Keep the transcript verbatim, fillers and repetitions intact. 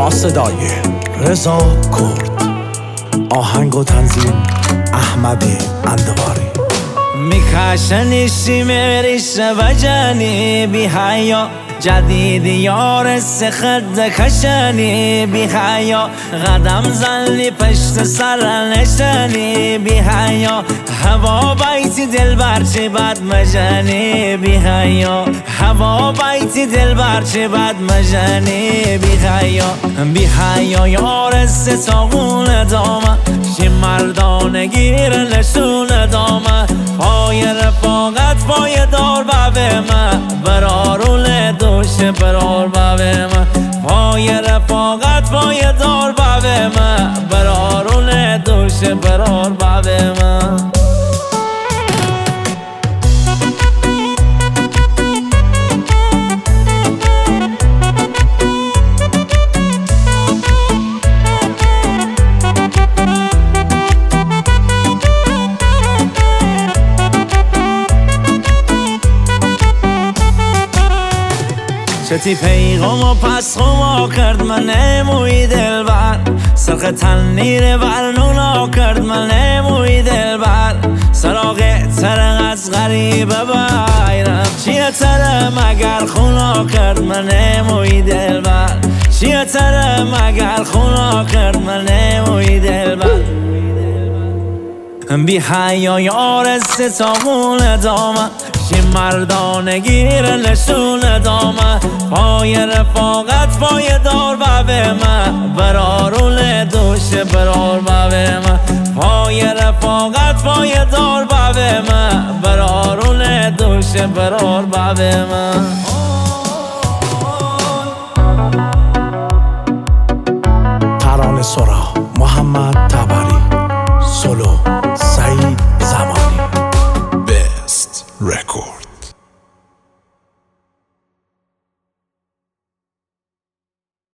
با صدای رضا کرد، آهنگ و تنظیم احمد اندواری. میخشنی شمیریش و جانی بی حیا جدید یار سخد خشنی بی حیا قدم زنی پشت سر نشنی بی حیا هوا بیتی دل برچه بد مجنی بی حیا هوا بیتی دل برچه بد مجنی بی حیا بی حیا یار ستاغون دامه شی مردان گیر نشون دامه پای رفاقت پای دار بابه من برارون دوشه برار بابه من پای رفاقت پای دار بابه من برارون دوشه برار بابه من. چتی پیغام و پس خما کرد من نموی دل بر سرخ تنیر برنونا کرد من نموی دل بر سراغ ترق از غریبه بایرم چیه تره مگر خونا کرد من نموی دل بر چیه تره مگر خونا کرد من نموی دل بر بی حیا یار ستامون دامه شی مردان گیر نشون دامه پای رفاقت پای دار بابه من برارون دوشه برار بابه من پای رفاقت پای دار بابه من برارون دوشه برار بابه من. ترانه سرا محمد